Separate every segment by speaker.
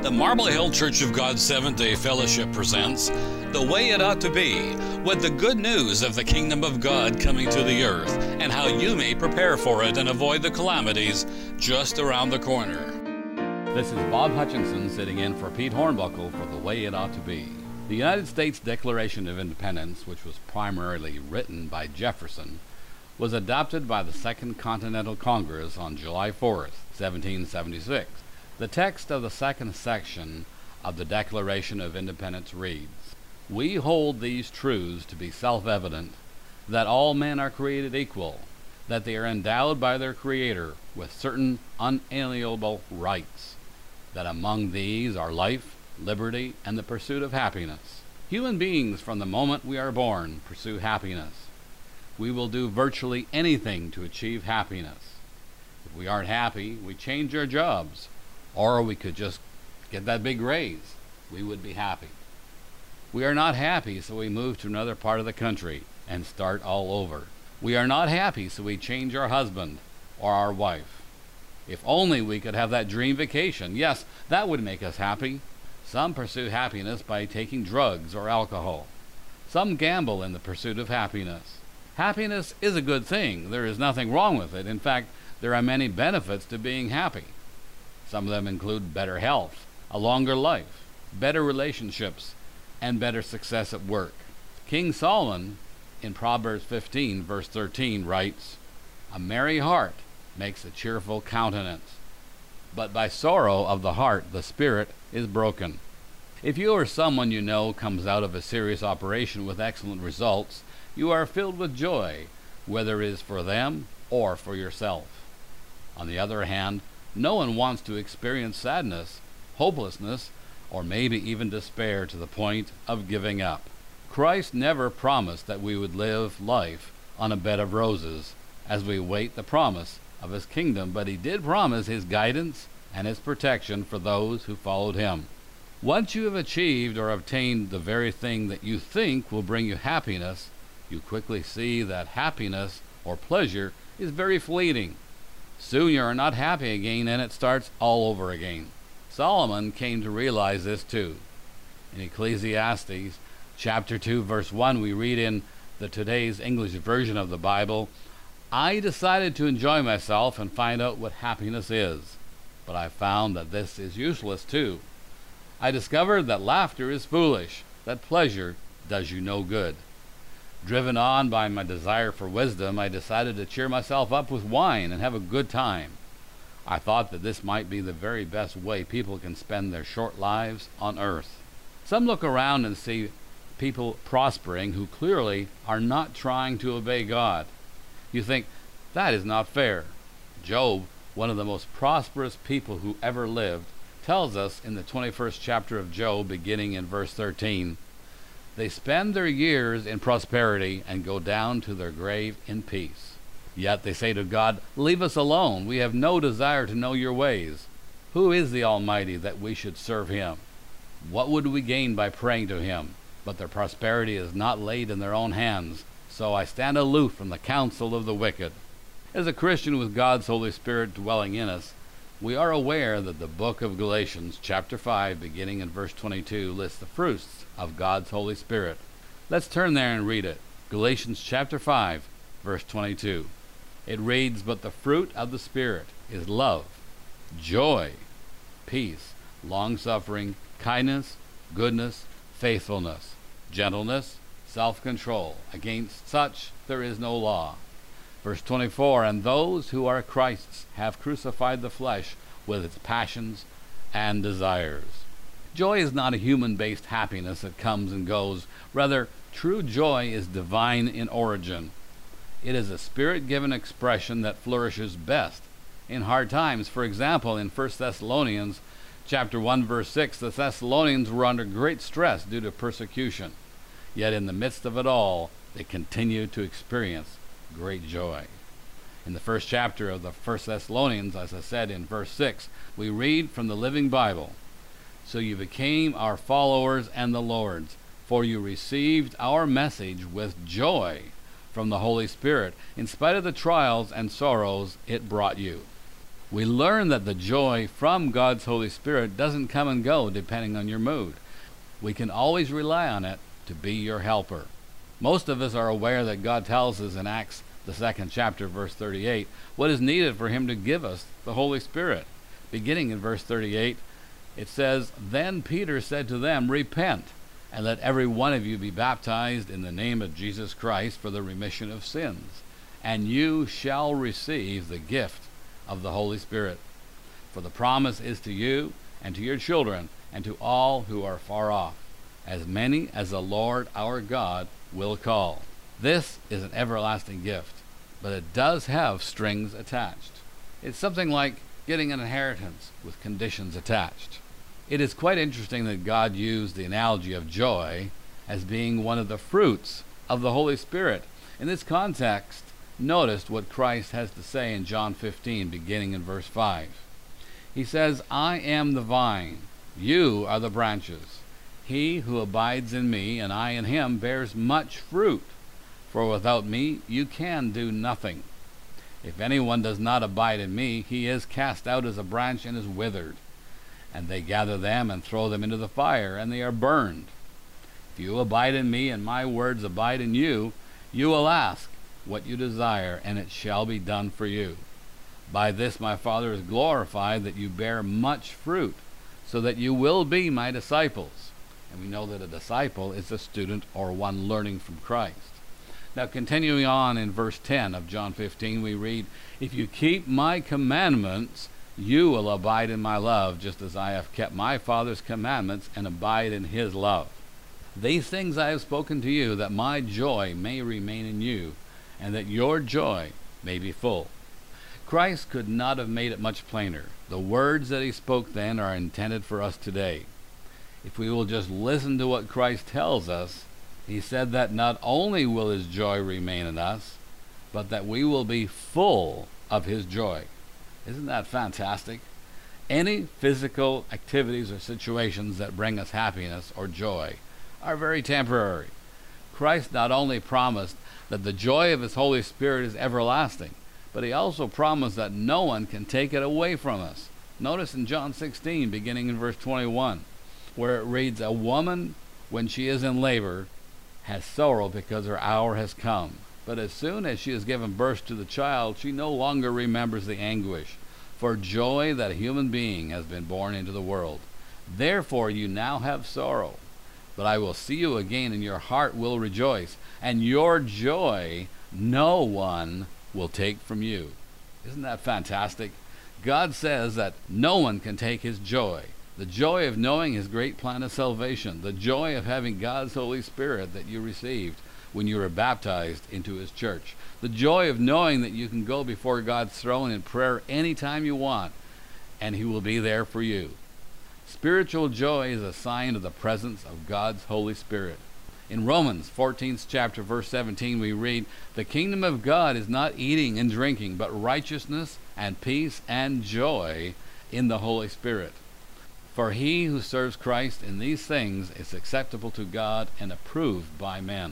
Speaker 1: The Marble Hill Church of God Seventh-day Fellowship presents The Way It Ought to Be, with the good news of the kingdom of God coming to the earth and how you may prepare for it and avoid the calamities just around the corner. This is Bob Hutchinson sitting in for Pete Hornbuckle for The Way It Ought to Be. The United States Declaration of Independence, which was primarily written by Jefferson, was adopted by the Second Continental Congress on July 4th, 1776. The text of the second section of the Declaration of Independence reads, "We hold these truths to be self-evident, that all men are created equal, that they are endowed by their Creator with certain unalienable rights, that among these are life, liberty, and the pursuit of happiness. Human beings, from the moment we are born, pursue happiness. We will do virtually anything to achieve happiness. If we aren't happy, we change our jobs, or we could just get that big raise. We would be happy. We are not happy, so we move to another part of the country and start all over. We are not happy, so we change our husband or our wife. If only we could have that dream vacation. Yes, that would make us happy. Some pursue happiness by taking drugs or alcohol. Some gamble in the pursuit of happiness. Happiness is a good thing. There is nothing wrong with it. In fact, there are many benefits to being happy. Some of them include better health, a longer life, better relationships, and better success at work. King Solomon, in Proverbs 15, verse 13, writes, "A merry heart makes a cheerful countenance, but by sorrow of the heart the spirit is broken." If you or someone you know comes out of a serious operation with excellent results, you are filled with joy, whether it is for them or for yourself. On the other hand, no one wants to experience sadness, hopelessness, or maybe even despair to the point of giving up. Christ never promised that we would live life on a bed of roses as we wait the promise of His kingdom, but He did promise His guidance and His protection for those who followed Him. Once you have achieved or obtained the very thing that you think will bring you happiness, you quickly see that happiness or pleasure is very fleeting. Soon you are not happy again, and it starts all over again. Solomon came to realize this too. In Ecclesiastes chapter 2, verse 1, we read in the today's English version of the Bible, "I decided to enjoy myself and find out what happiness is, but I found that this is useless too. I discovered that laughter is foolish, that pleasure does you no good. Driven on by my desire for wisdom, I decided to cheer myself up with wine and have a good time. I thought that this might be the very best way people can spend their short lives on earth." Some look around and see people prospering who clearly are not trying to obey God. You think, that is not fair. Job, one of the most prosperous people who ever lived, tells us in the 21st chapter of Job, beginning in verse 13, "They spend their years in prosperity and go down to their grave in peace. Yet they say to God, 'Leave us alone. We have no desire to know your ways. Who is the Almighty that we should serve Him? What would we gain by praying to Him?' But their prosperity is not laid in their own hands, so I stand aloof from the counsel of the wicked." As a Christian with God's Holy Spirit dwelling in us, we are aware that the book of Galatians, chapter 5, beginning in verse 22, lists the fruits of God's Holy Spirit. Let's turn there and read it. Galatians chapter 5, verse 22. It reads, "But the fruit of the Spirit is love, joy, peace, long-suffering, kindness, goodness, faithfulness, gentleness, self-control. Against such there is no law." Verse 24, "And those who are Christ's have crucified the flesh with its passions and desires." Joy is not a human-based happiness that comes and goes. Rather, true joy is divine in origin. It is a spirit-given expression that flourishes best in hard times. For example, in 1 Thessalonians chapter 1, verse 6, the Thessalonians were under great stress due to persecution. Yet in the midst of it all, they continued to experience great joy. In the first chapter of the 1 Thessalonians, as I said in verse 6, we read from the Living Bible, "So you became our followers and the Lord's, for you received our message with joy from the Holy Spirit, in spite of the trials and sorrows it brought you." We learn that the joy from God's Holy Spirit doesn't come and go depending on your mood. We can always rely on it to be your helper. Most of us are aware that God tells us in Acts, the 2nd chapter, verse 38, what is needed for him to give us the Holy Spirit. Beginning in verse 38, it says, "Then Peter said to them, Repent, and let every one of you be baptized in the name of Jesus Christ for the remission of sins, and you shall receive the gift of the Holy Spirit. For the promise is to you and to your children and to all who are far off, as many as the Lord our God will call." This is an everlasting gift, but it does have strings attached. It's something like getting an inheritance with conditions attached. It is quite interesting that God used the analogy of joy as being one of the fruits of the Holy Spirit. In this context, notice what Christ has to say in John 15, beginning in verse 5. He says, "I am the vine, you are the branches. He who abides in me and I in him bears much fruit, for without me you can do nothing. If anyone does not abide in me, he is cast out as a branch and is withered, and they gather them and throw them into the fire, and they are burned. If you abide in me and my words abide in you, you will ask what you desire, and it shall be done for you. By this my Father is glorified, that you bear much fruit, so that you will be my disciples." And we know that a disciple is a student or one learning from Christ. Now, continuing on in verse 10 of John 15, we read, "If you keep my commandments, you will abide in my love, just as I have kept my Father's commandments and abide in his love. These things I have spoken to you, that my joy may remain in you, and that your joy may be full." Christ could not have made it much plainer. The words that he spoke then are intended for us today. If we will just listen to what Christ tells us, he said that not only will his joy remain in us, but that we will be full of his joy. Isn't that fantastic? Any physical activities or situations that bring us happiness or joy are very temporary. Christ not only promised that the joy of his Holy Spirit is everlasting, but he also promised that no one can take it away from us. Notice in John 16, beginning in verse 21, where it reads, "A woman, when she is in labor, has sorrow because her hour has come. But as soon as she has given birth to the child, she no longer remembers the anguish for joy that a human being has been born into the world. Therefore you now have sorrow, but I will see you again, and your heart will rejoice, and your joy no one will take from you." Isn't that fantastic? God says that no one can take his joy. The joy of knowing his great plan of salvation, the joy of having God's Holy Spirit that you received when you were baptized into his church, the joy of knowing that you can go before God's throne in prayer anytime you want, and he will be there for you. Spiritual joy is a sign of the presence of God's Holy Spirit. In Romans 14th chapter, verse 17, we read, "The kingdom of God is not eating and drinking, but righteousness and peace and joy in the Holy Spirit. For he who serves Christ in these things is acceptable to God and approved by men."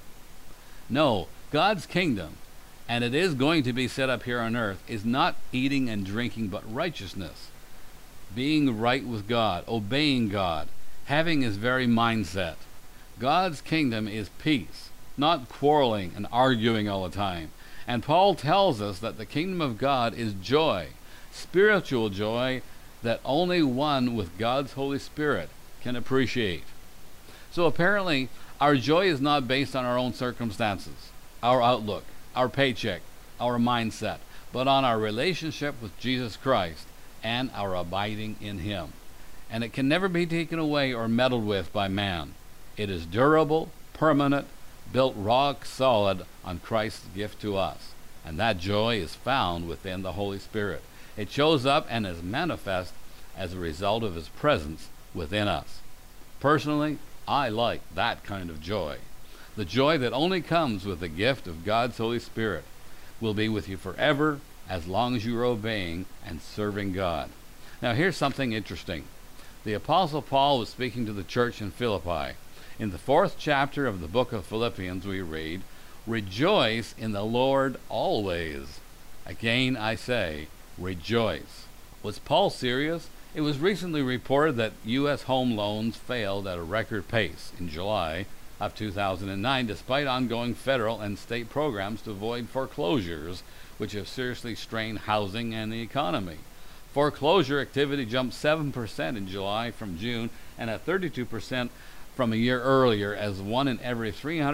Speaker 1: No, God's kingdom, and it is going to be set up here on earth, is not eating and drinking, but righteousness. Being right with God, obeying God, having his very mindset. God's kingdom is peace, not quarreling and arguing all the time. And Paul tells us that the kingdom of God is joy, spiritual joy, that only one with God's Holy Spirit can appreciate. So apparently, our joy is not based on our own circumstances, our outlook, our paycheck, our mindset, but on our relationship with Jesus Christ and our abiding in him. And it can never be taken away or meddled with by man. It is durable, permanent, built rock solid on Christ's gift to us. And that joy is found within the Holy Spirit. It shows up and is manifest as a result of his presence within us. Personally, I like that kind of joy. The joy that only comes with the gift of God's Holy Spirit will be with you forever as long as you are obeying and serving God. Now here's something interesting. The Apostle Paul was speaking to the church in Philippi. In the 4th chapter of the book of Philippians we read, "Rejoice in the Lord always. Again I say, rejoice. Was Paul serious? It was recently reported that U.S. home loans failed at a record pace in July of 2009, despite ongoing federal and state programs to avoid foreclosures, which have seriously strained housing and the economy. Foreclosure activity jumped 7% in July from June and at 32% from a year earlier, as 1 in every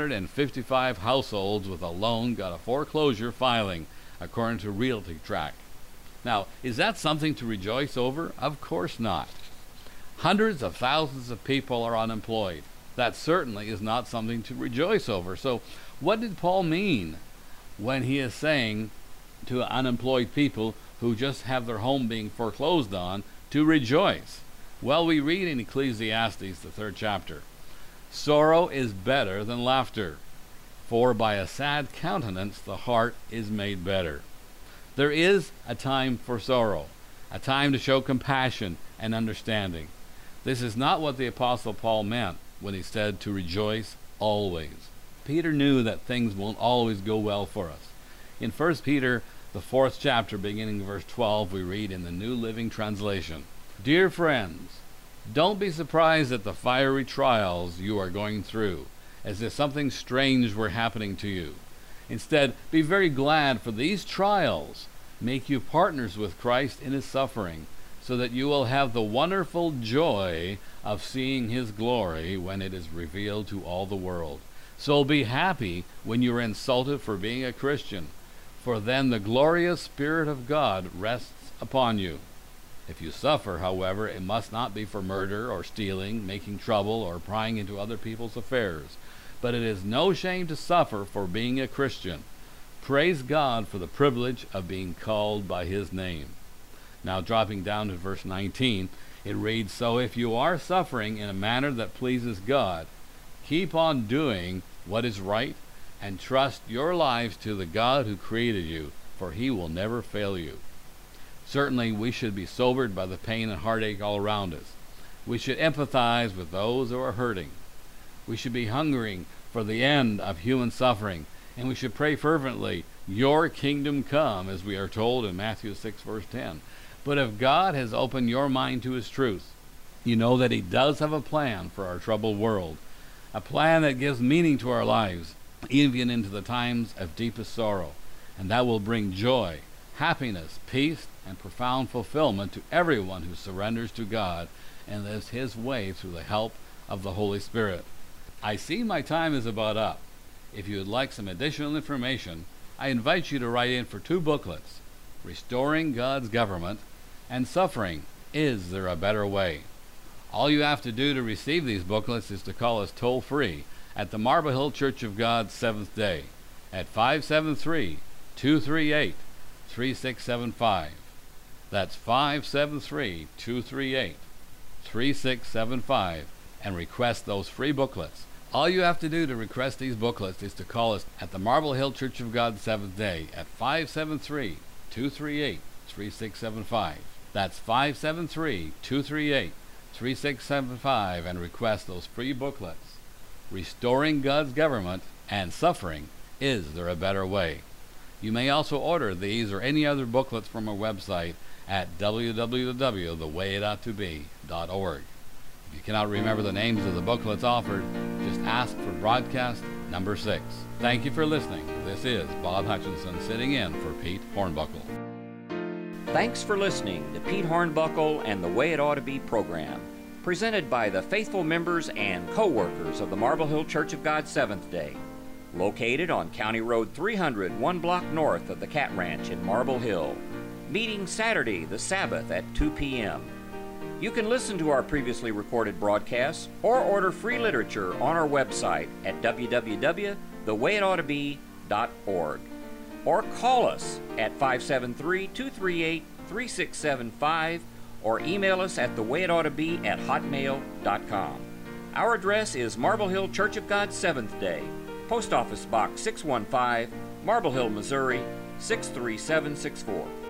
Speaker 1: 355 households with a loan got a foreclosure filing, according to RealtyTrack. Now, is that something to rejoice over? Of course not. Hundreds of thousands of people are unemployed. That certainly is not something to rejoice over. So what did Paul mean when he is saying to unemployed people who just have their home being foreclosed on to rejoice? Well, we read in Ecclesiastes, the 3rd chapter, "Sorrow is better than laughter, for by a sad countenance the heart is made better." There is a time for sorrow, a time to show compassion and understanding. This is not what the Apostle Paul meant when he said to rejoice always. Peter knew that things won't always go well for us. In 1 Peter, the 4th chapter, beginning verse 12, we read in the New Living Translation, "Dear friends, don't be surprised at the fiery trials you are going through, as if something strange were happening to you. Instead, be very glad, for these trials make you partners with Christ in his suffering, so that you will have the wonderful joy of seeing his glory when it is revealed to all the world. So be happy when you are insulted for being a Christian, for then the glorious Spirit of God rests upon you. If you suffer, however, it must not be for murder or stealing, making trouble, or prying into other people's affairs. But it is no shame to suffer for being a Christian. Praise God for the privilege of being called by his name." Now dropping down to verse 19, it reads, "So if you are suffering in a manner that pleases God, keep on doing what is right and trust your lives to the God who created you, for he will never fail you." Certainly we should be sobered by the pain and heartache all around us. We should empathize with those who are hurting. We should be hungering for the end of human suffering, and we should pray fervently, "Your kingdom come," as we are told in Matthew 6 verse 10. But if God has opened your mind to his truth, you know that he does have a plan for our troubled world, a plan that gives meaning to our lives, even into the times of deepest sorrow, and that will bring joy, happiness, peace, and profound fulfillment to everyone who surrenders to God and lives his way through the help of the Holy Spirit. I see my time is about up. If you would like some additional information, I invite you to write in for 2 booklets, Restoring God's Government and Suffering, Is There a Better Way? All you have to do to receive these booklets is to call us toll-free at the Marble Hill Church of God Seventh Day at 573-238-3675. That's 573-238-3675, and request those free booklets. All you have to do to request these booklets is to call us at the Marble Hill Church of God Seventh Day at 573-238-3675. That's 573-238-3675, and request those free booklets, Restoring God's Government and Suffering, Is There a Better Way? You may also order these or any other booklets from our website at www.thewayitoughtobe.org. If you cannot remember the names of the booklets offered, just ask for broadcast number 6. Thank you for listening. This is Bob Hutchinson sitting in for Pete Hornbuckle.
Speaker 2: Thanks for listening to Pete Hornbuckle and the Way It Ought to Be program, presented by the faithful members and co-workers of the Marble Hill Church of God Seventh Day, located on County Road 300, 1 block north of the Cat Ranch in Marble Hill. Meeting Saturday, the Sabbath, at 2 p.m. You can listen to our previously recorded broadcasts or order free literature on our website at www.thewayitoughtobe.org, or call us at 573-238-3675, or email us at thewayitoughtobe@hotmail.com. Our address is Marble Hill Church of God Seventh Day, Post Office Box 615, Marble Hill, Missouri 63764.